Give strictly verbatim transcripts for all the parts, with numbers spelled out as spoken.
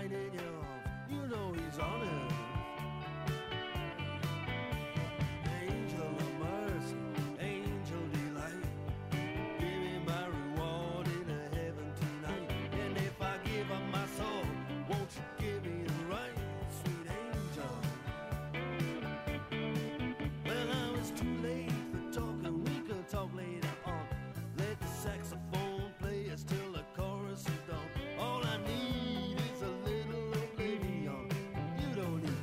right in your arms. You know he's on earth. Angel of mercy, angel delight. Give me my reward in a heaven tonight. And if I give up my soul, won't you give me the right, sweet angel? Well, now it's too late for talking. We could talk later on. Let the saxophone play us till the chorus is done. All I need is a little oblivion. You don't need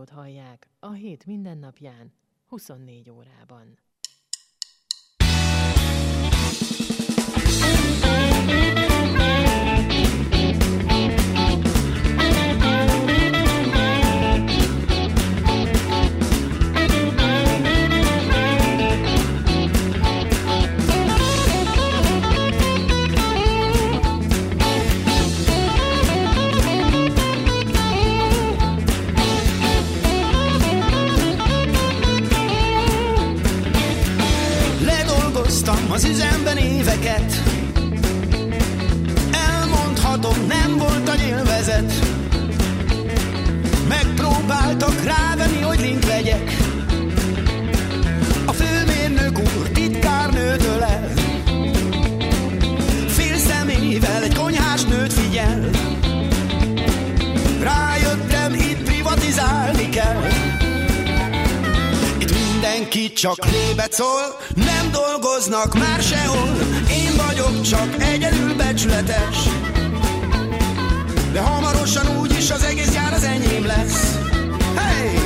Rádiót hallják a hét mindennapján, huszonnégy órában. Az üzemben éveket, elmondhatom, nem volt a nyilvezet. Megpróbáltak rávenni, hogy link legyek. A főmérnök úr titkárnőtől el, fél szemével egy konyhás nőt figyel. Rájöttem, itt privatizálni kell. Mindenki csak lébet szól, nem dolgoznak már sehol. Én vagyok csak egyedül becsületes, de hamarosan úgyis az egész gyár az enyém lesz. Hey!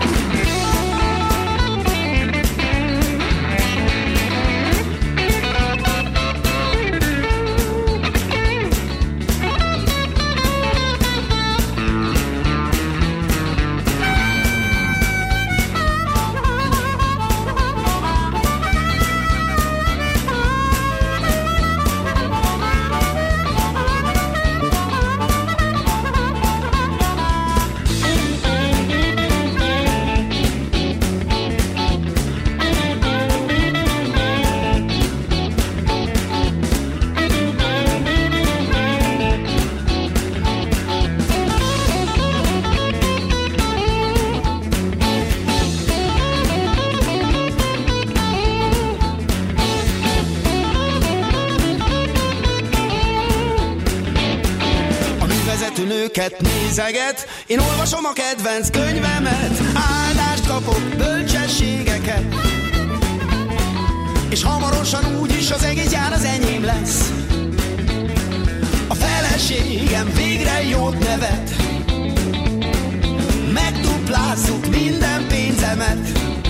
Nőket nézeget, én olvasom a kedvenc könyvemet, áldást kapok, bölcsességeket, és hamarosan úgyis az egész gyár az enyém lesz. A feleségem végre jót nevet, megduplázzuk minden pénzemet.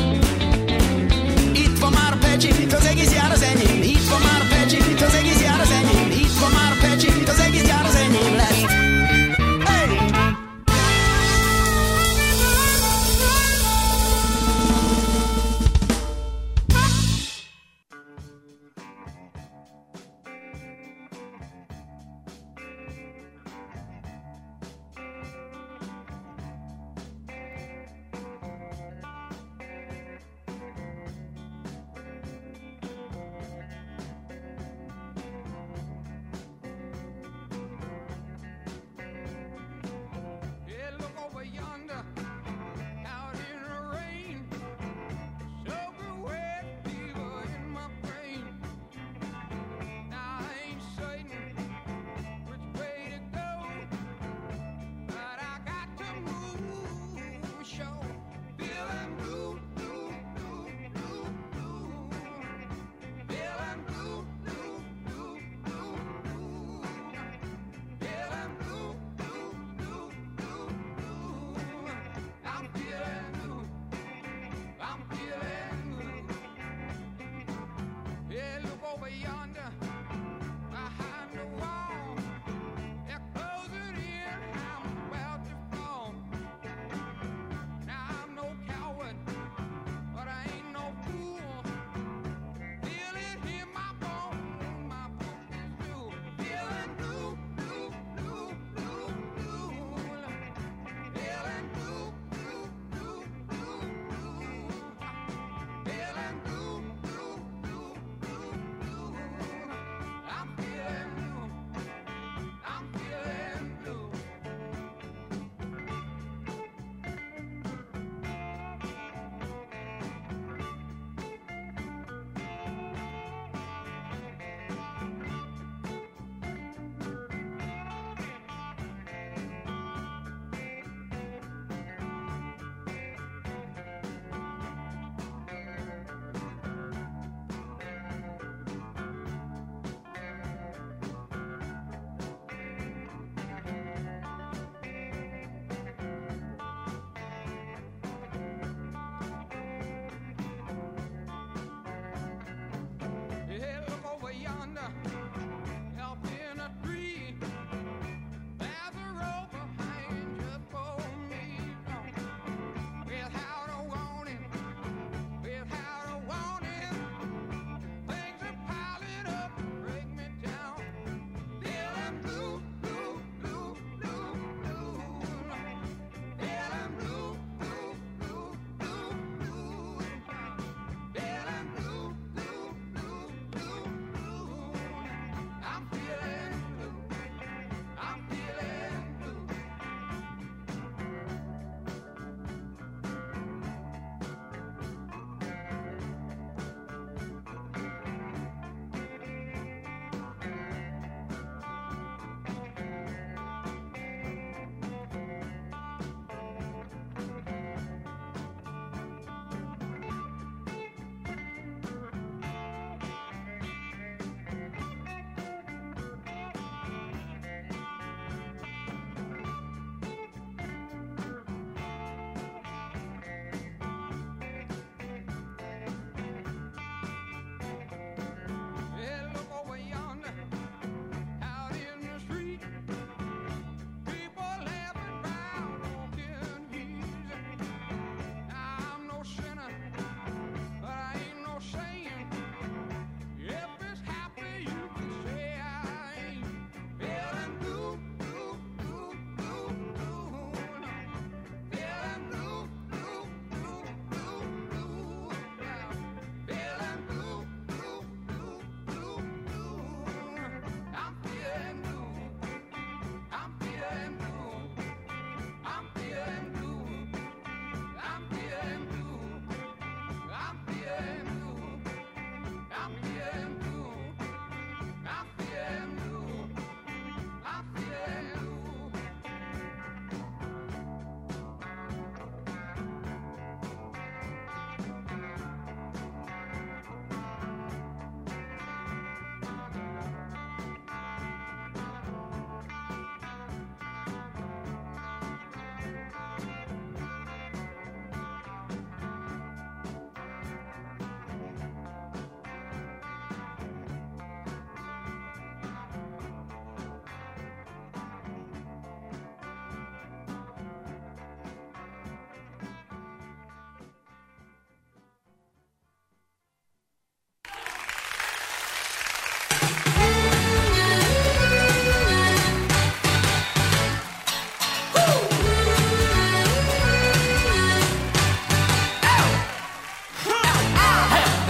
Itt van már Pecsit, az egész gyár az enyém. Itt van már Pecsit, az egész gyár az enyém. Itt van már Pecsit, az egész gyár az enyém lesz.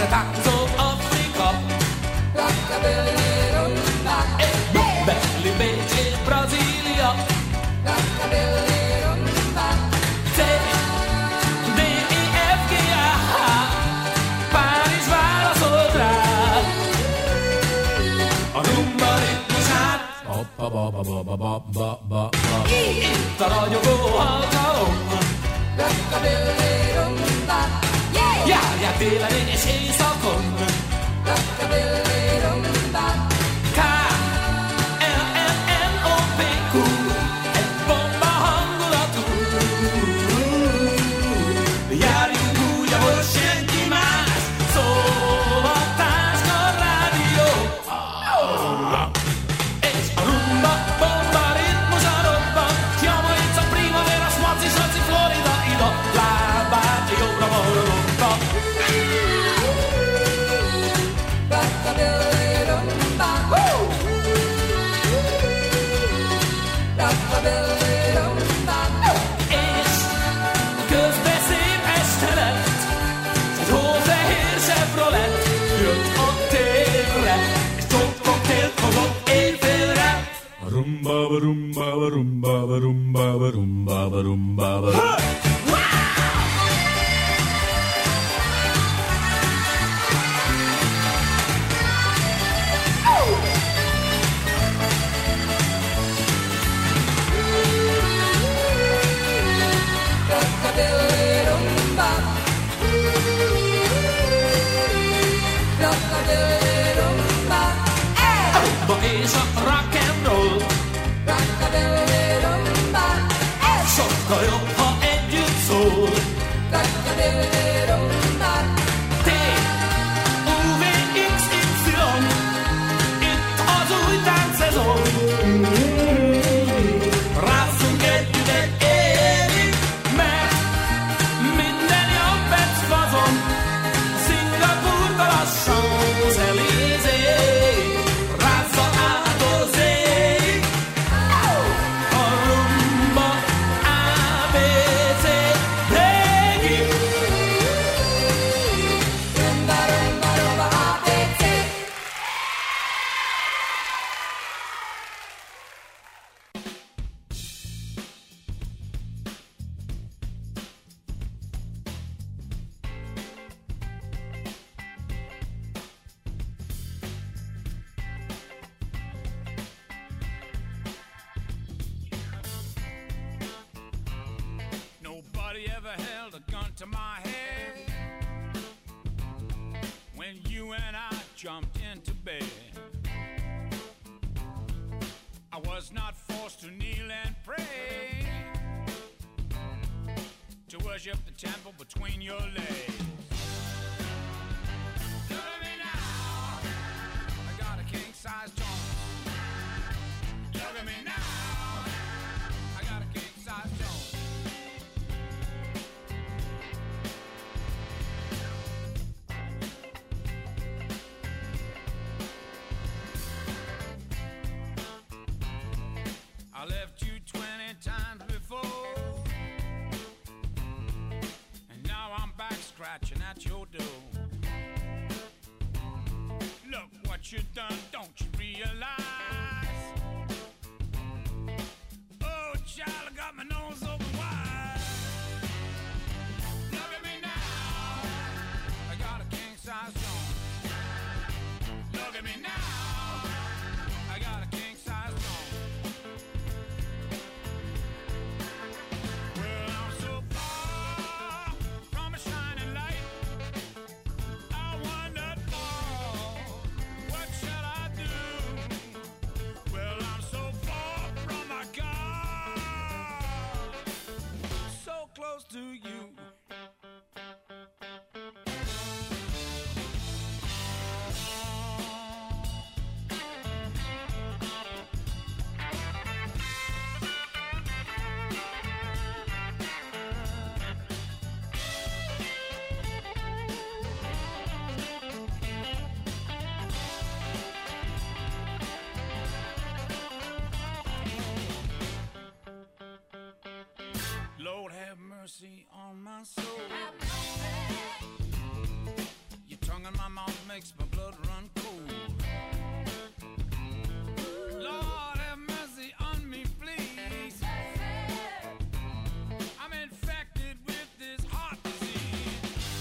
Erre tánzol Afrika. Belly, Bécs és Brazília. C, D, E, F, G, A, H. Párizs válaszolt rá. A rumba ritmusát. Ba, ba, ba, ba, ba, ba, ba, ba. Itt a ragyogó alkalom. Járják télen és éjszakon. K, L, M, N, O, P, Q. Egy bomba hangulatú. Járjunk úgy, ahol senki más. Szól a Táska Rádió. És a rumba, bomba, ritmusa robban. Jamaica, Primavera, Swazi, Swazi, Florida, ida. Lábát jobbra-balra lopta. És közben szép este lett. Egy hófehér Chevrolet jött a térre, és sok koktélt hozott éjfélre. Rumba, rumba, rumba, rumba, rumba, rumba, rumba. És a rock and roll sokkal jobb, ha együtt szól. T, U, V, X, Y, itt az új táncszezon. Rázzunk együtt egy évig, mert minden jobb egy fazon. Szingapúrtól a Champs-Élysées. You done, don't you realize? Oh, child, I got my nose open wide. Look at me now, I got a king-size joint. Look at me now, I got a king-size joint. Well, I'm so far from a shining light. I wondered, oh, what shall I do? Well, I'm so far from my God. makes my blood run cold. Lord have mercy on me, please. I'm infected with this heart disease.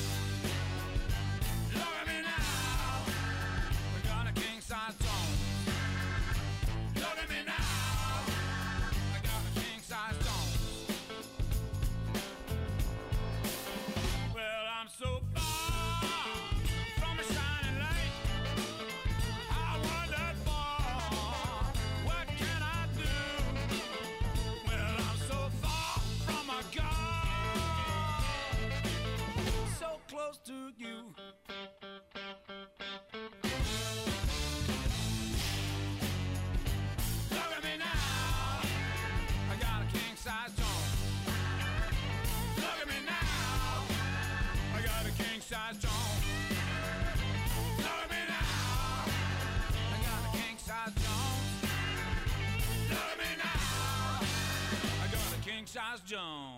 Look at me now, we got a king-size throne. Look at me now, I got a king-size throne. Well, I'm so far from a shining light. I wandered far. What can I do? Well, I'm so far from a God, so close to you. Look at me now, I got a king-size throne. Look at me now, I got a king-size throne. Look at me now, I got a king-size throne. Look at me now, I got a king-size Jones.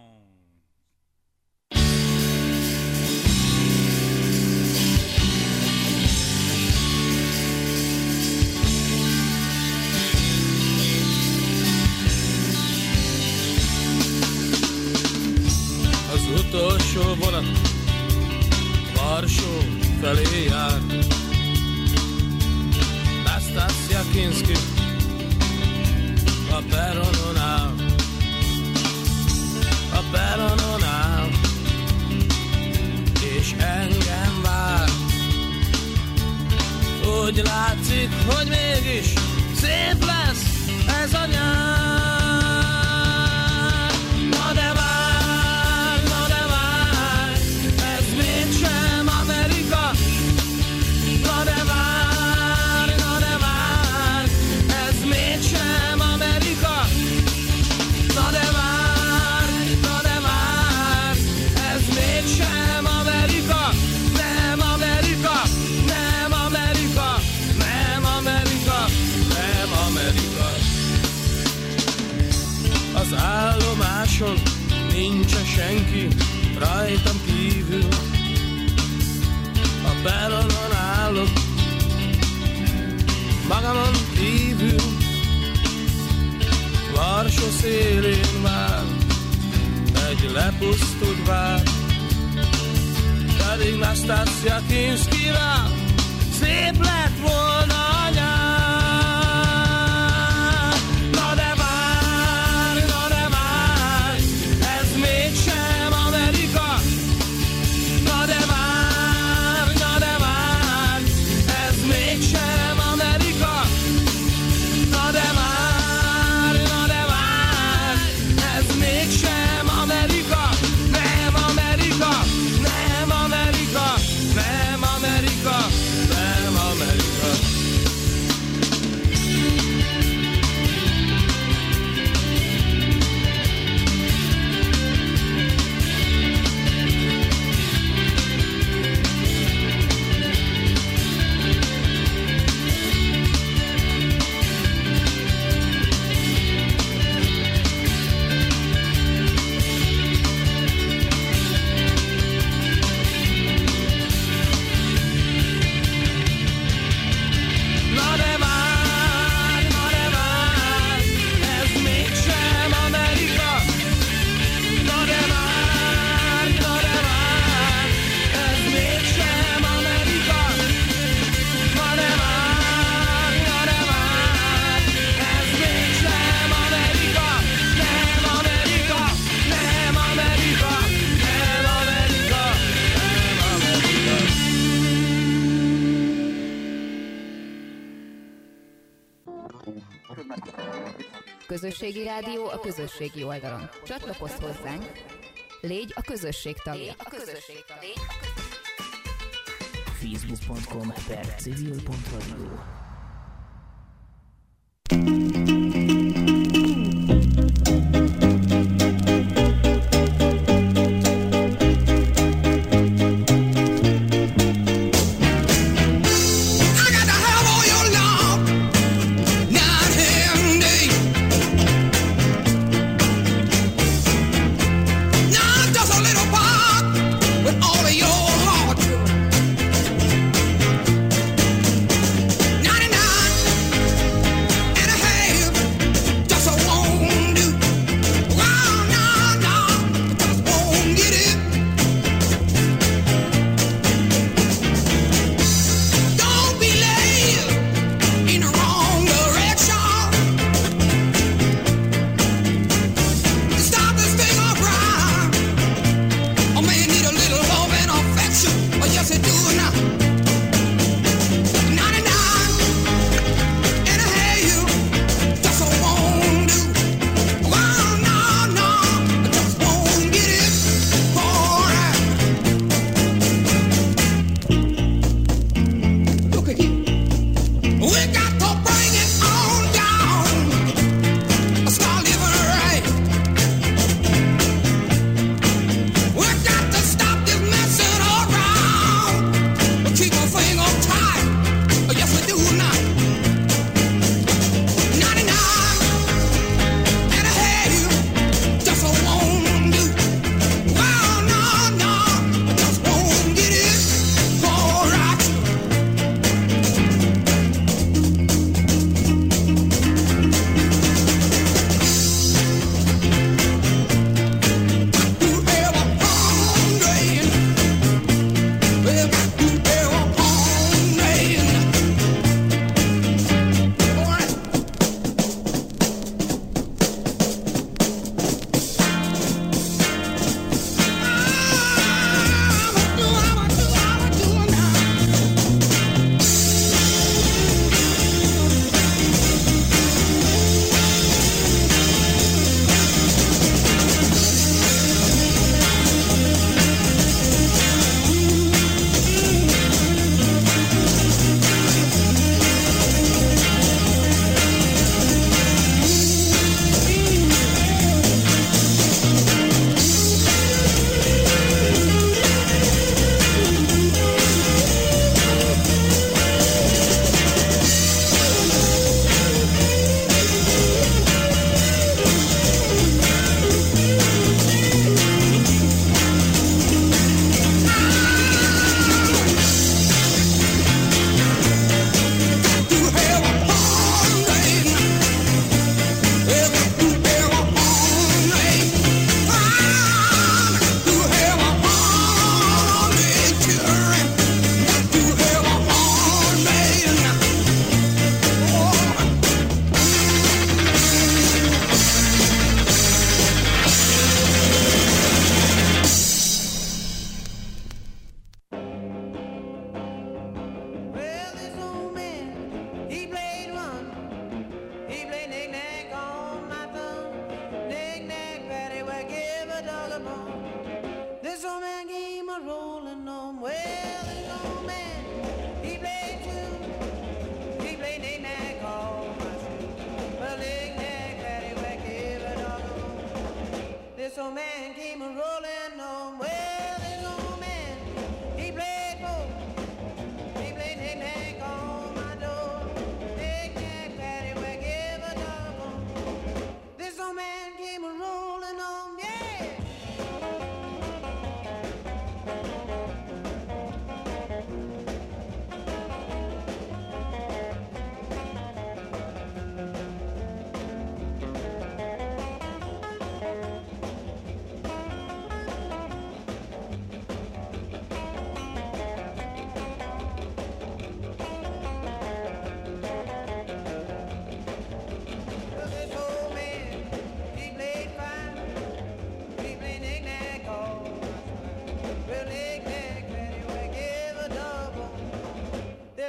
Az utolsó vonat Varsó felé jár. Nastassja Kinski a peronon áll, a peronon áll, és engem vár. Úgy látszik, hogy mégis szép lesz ez a nyár. Na de vár, na de vár, ez mégsem Amerika. Na de vár, na de vár, ez mégsem Amerika. Na de vár, na de vár, ez mégsem Amerika. Nem Amerika, nem Amerika, nem Amerika, nem Amerika. Az állomáson nincs senki rajtam kívül. A peronon állok magamon kívül. Varsó szélén vár egy lepusztult vár, pedig Nastassja Kinskivel szép lett volna a nyár. Na de vár, na de vár, ez mégsem Amerika. Na de vár, na de vár, ez mégsem Amerika. Na de vár, na de vár, ez mégsem Amerika. Nem Amerika, nem Amerika, nem Amerika, nem Amerika. Na de vár, na de vár, ez mégsem Amerika. Na de vár, na de vár, ez mégsem Amerika. Na de vár, na de vár, ez mégsem Amerika. Nem Amerika, nem Amerika, nem Amerika, nem Amerika. Közösségi rádió a közösségi oldalon. Csatlakozz hozzánk, légy a közösség tagja. facebook pont com per civil pont radio. I got to have all your love, night and day. Not just a little part, but all of your heart.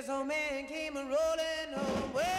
old man came a rolling away.